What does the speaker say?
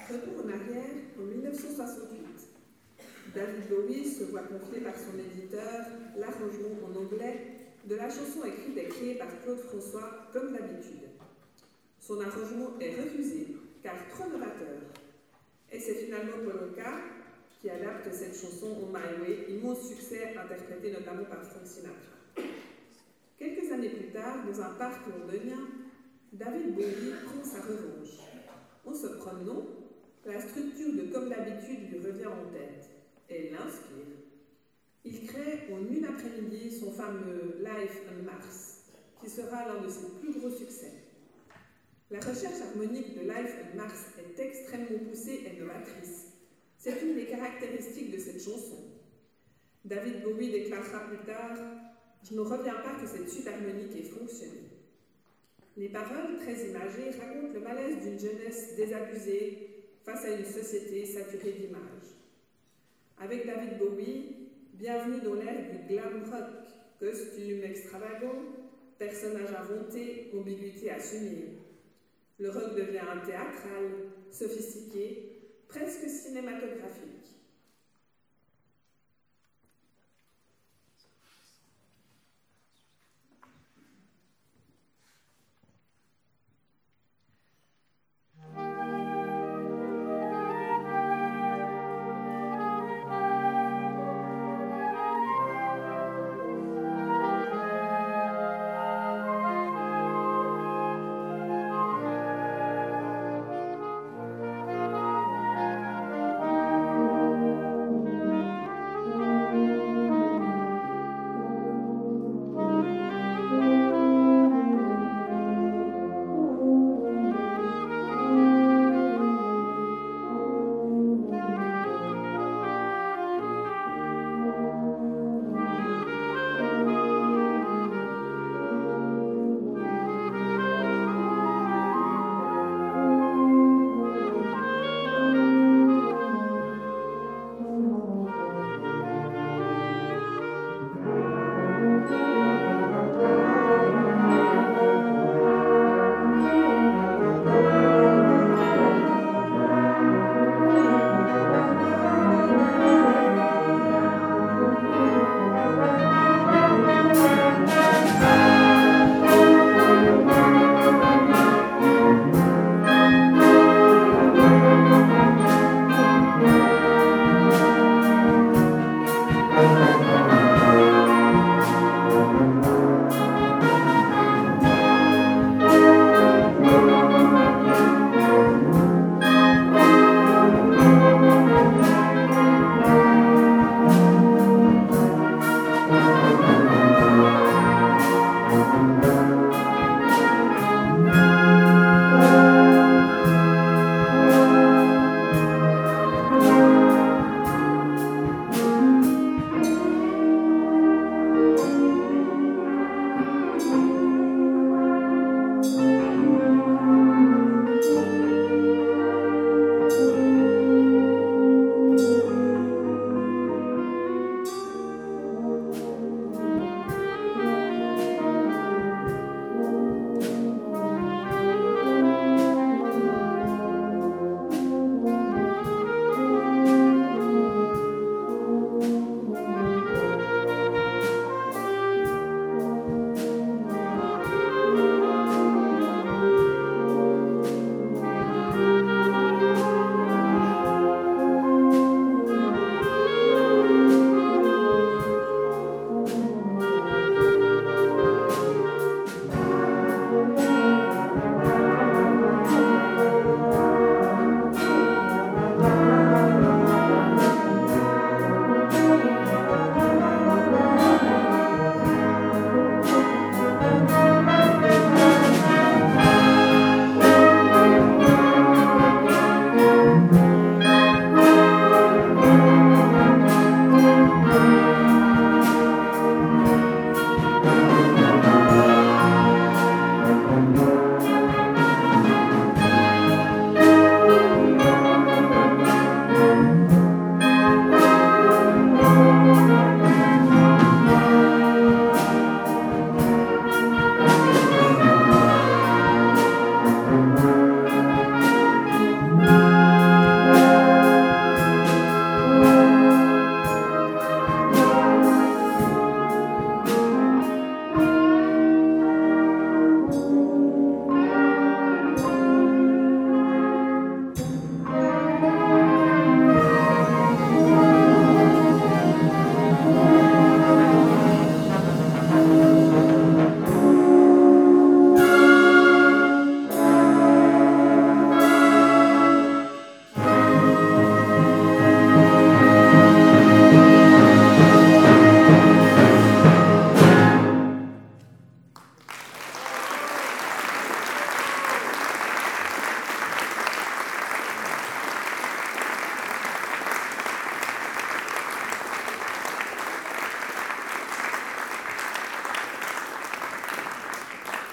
Retour en arrière en 1968. David Bowie se voit confier par son éditeur l'arrangement en anglais de la chanson écrite et créée par Claude François, comme d'habitude. Son arrangement est refusé, car trop novateur. Et c'est finalement Paul Oka qui adapte cette chanson On My Way, immense succès interprété notamment par Frank Sinatra. Quelques années plus tard, dans un parc londonien, David Bowie prend sa revanche. En se promenant, la structure de Comme d'habitude lui revient en tête et l'inspire. Il crée en une après-midi son fameux Life on Mars, qui sera l'un de ses plus gros succès. La recherche harmonique de Life on Mars est extrêmement poussée et novatrice. C'est une des caractéristiques de cette chanson. David Bowie déclarera plus tard « Je ne reviens pas que cette suite harmonique ait fonctionné ». Les paroles, très imagées, racontent le malaise d'une jeunesse désabusée face à une société saturée d'images. Avec David Bowie, bienvenue dans l'ère du glam rock, costumes extravagants, personnages inventés, ambiguïté assumée. Le rock devient théâtral, sophistiqué, presque cinématographique.